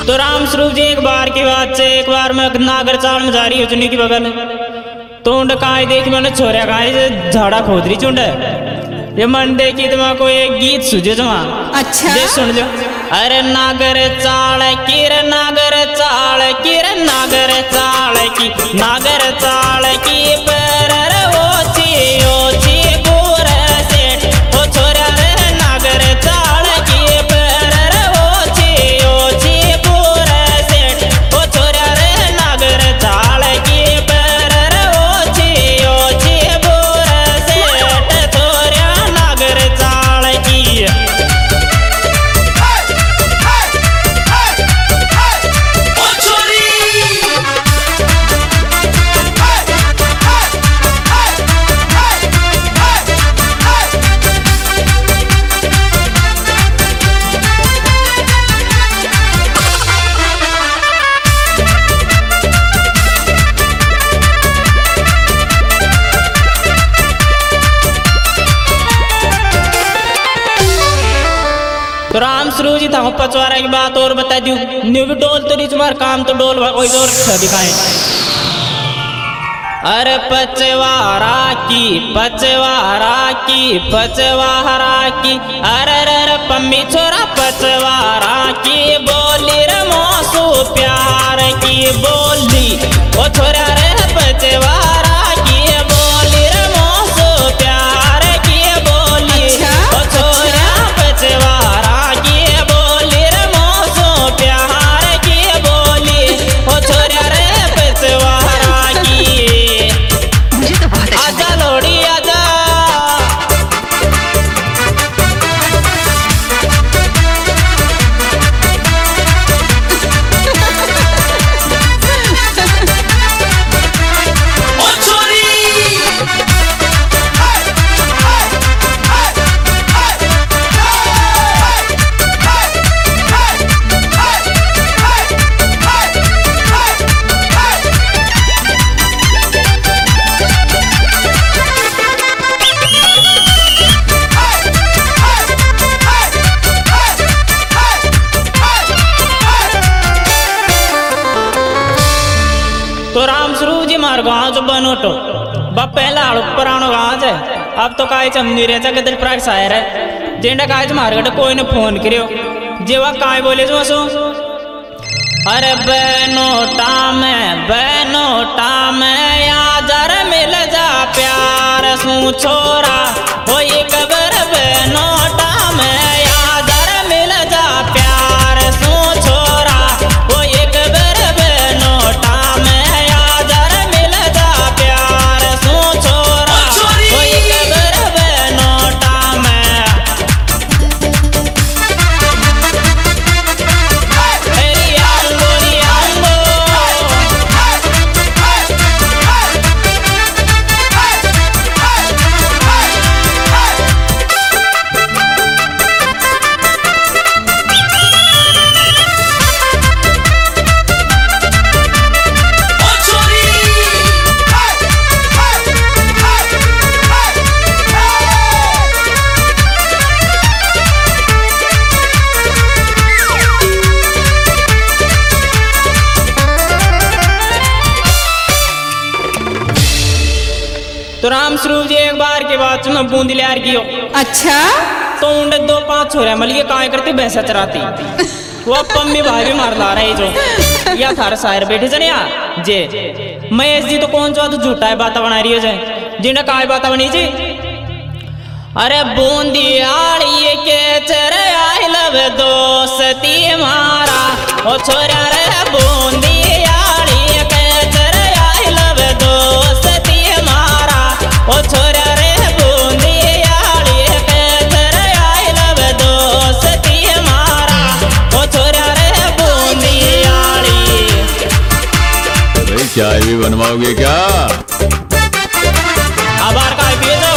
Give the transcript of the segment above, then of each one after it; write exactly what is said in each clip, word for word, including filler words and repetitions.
तो राम स्वरूप जी एक बार की बात से एक बार मैं नागर चाल में जा रही हूँ चुनी की बगल तो उंड काय देखी मैंने छोरिया काय से झाड़ा खोद रही चुंड ये मन देखी तो मैं को एक गीत सुझे जो अच्छा ये सुन जो अरे नागर चाल की रे नागर चाल की रे नागर चाल की नागर चाल की पर रे ओची ओची पूरे सेठ ओ छोरिया रे नागर चाल की पर रे ओची ओची पूरे सेठ ओ छोरिया रे नागर चाल की पर रे ओची ओची पूरे सेठ छोरिया नागर चाल की तो राम स्वरूप जी था पचवारा की बात और बता दू न्यू भी डोल तो नहीं तुम्हारा काम तो डोल कोई और दिखाए अरे पचवारा की पचवारा की पचवारा की अरे रे पम्मी छोरा पचवारा की बोली रे मोसू प्यार की बोली ओ छोरा रे पचवारा की बोली रे मोसू प्यार की बोली ओ छोरा पचवारा तो राम स्वरूप जी मार गाँव जो बनोटो बप पहला पुरानो गाँव है अब तो काय चमनी रहे चा गदर प्राक शायर है जेंडा काय च मार गटे कोई ने फोन करियो जेवा काय बोले जो सो अरे बनोटा में बनोटा में यादर मिल जा प्यार सू छोरा हो ये कबर बनोटा में यादर मिल जा प्यार सू छोरा हो ये कबर बनोटा में तो राम स्वरूप जी एक बार के बाद में बूंदी लियार की हो अच्छा तो उन्हें दो पांच छोरे मलिए काय करती भैंसा चराती वो पम्मी भाई भी मार ला रहे जो या थारे शायर बैठे जनिया जे महेश जी तो कौन सा तो झूठा है बात बना रही हो जाए जिन्हें काय बात बनी जी अरे बूंदी आड़ी के चरे आई लव दोस्ती मारा ओ छोरा रे बूंदी आड़ी के चरे आई लव दोस्ती मारा ओ छोरा रे बूंदी आड़ी के चरे आई लव दोस्ती मारा ओ छोरा रे बूंदी आड़ी भाई चाय भी बनवाओगे क्या आभार का पिए दो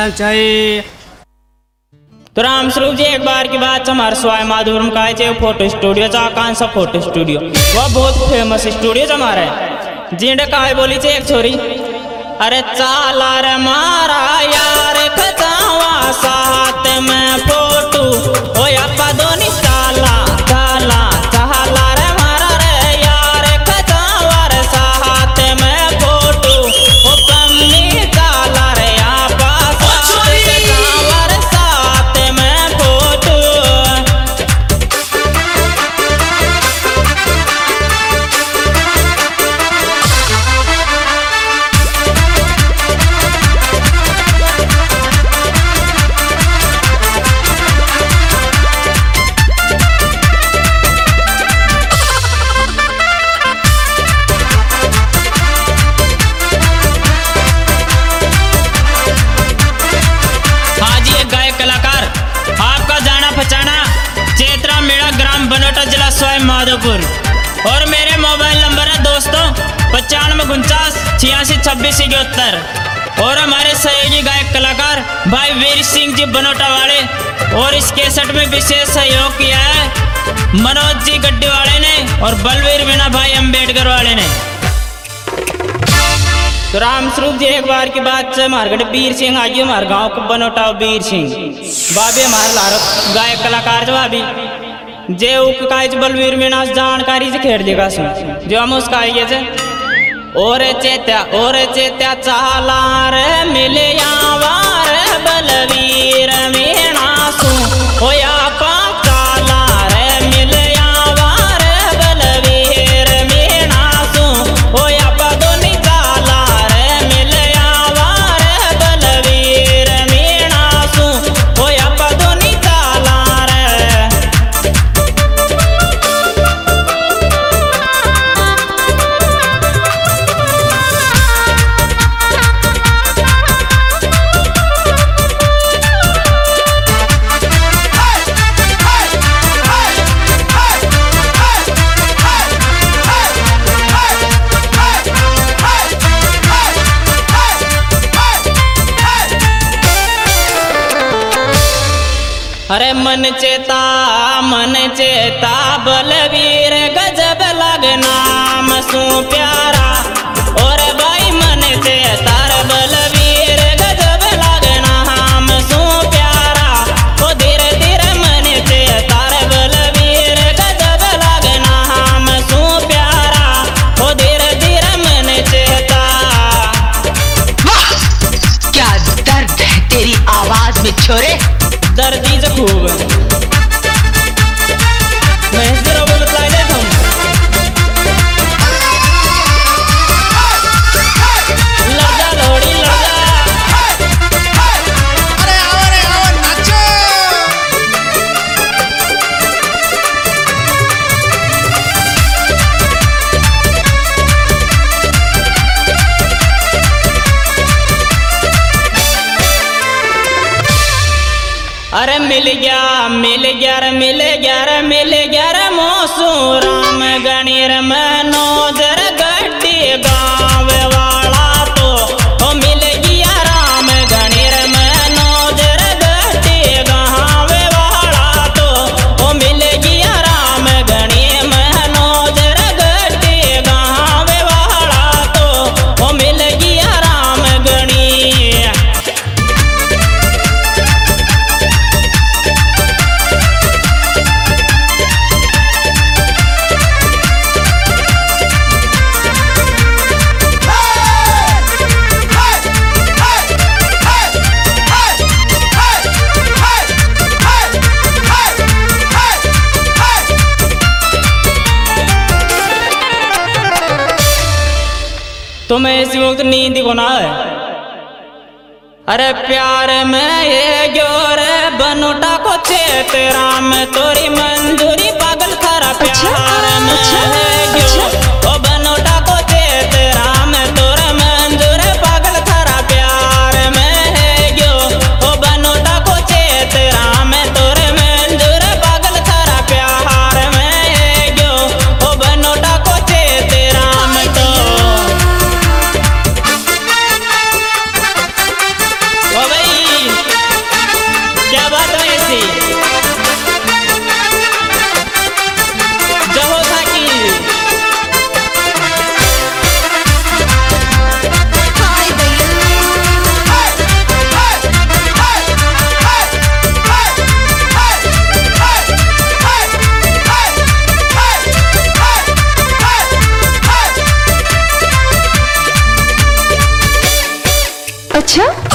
हाल चाहिए। तो राम स्वरूप जी एक बार की बात हमारे स्वाय माधुरम का है फोटो स्टूडियो चा कौन सा फोटो स्टूडियो वह बहुत फेमस स्टूडियो चा हमारा है जिंडे का है बोली चे एक छोरी अरे चाला रे मारा यार खचावा साथ में फोटो ओ अपा दोनी चाला चाला चाला रे मारा रे यार खचावा रे साथ में फोटो ओ पम्मी चाला रे आपा साथ खचावा रे साथ में फोटो। चेत्रा मेरा ग्राम बनोटा जिला स्वयं माधोपुर और मेरे मोबाइल नंबर है दोस्तों पचानवे उनचास छियासी छब्बीस इकहत्तर और हमारे सहयोगी गायक कलाकार भाई वीर सिंह जी बनोटा वाले और इस कैसेट में विशेष सहयोग किया है मनोज जी गड्डी वाले ने और बलवीर मीना भाई अम्बेडकर वाले ने। तो राम स्वरूप जी एक बार की बात से हमारे वीर सिंह आगे हमारे गाँव को बनोटा वीर सिंह भाभी हमारे लारो गायक कलाकार जो भाभी जे उकाइज बलवीर मीना जानकारी से खेड़ देगा सुन जो हम उसका आइए से और चेत्या और चेत्या चाला रे मिले यावार बलवीर मीना सु ओ या पा चाला रे मिले यावार बलवीर मीना सु ओ या पा दोनी चाला रे मिले यावार बलवीर मीना सु ओ या पा दोनी चाला रे। अरे मन चेता मन चेता बलवीर गजब लग नाम सु प्यारा और भाई मन चेता बलवीर गजब लग नाम सु प्यारा ओ धीरे धीरे मन चेता बलवीर गजब लग नाम सु प्यारा ओ धीरे धीरे मन चेता। क्या दर्द है तेरी आवाज में छोरे। दर्दी से खूब मैं जरा बोलत लागे हम लगा लोड़ी लगा अरे आओ रे आओ नाचो। अरे मिल गया मिल गया रे मिल गया रे मिल गया रे मौसू राम गणीर मनोज रे गड्डी गाँव वाला तो ओ मिल गया राम गणीर मनोज रे गड्डी गाँव वाला तो ओ मिल गया राम गणी मनोज रे गड्डी गाँव वाला तो ओ मिल गया राम गणी। तुम्हें इसी वक्त नींद को ना है अरे प्यार में ये जोर बनोटा को चेत राम तोरी मंजूरी पागल थारा प्यार में है जो ओ बनोटा को चेत राम तोर मंजूर पागल थारा प्यार में है जो ओ बनोटा को चेत राम तोर मंजूर पागल थारा प्यार में है जो ओ बनोटा को चेत राम तो ओ भाई अच्छा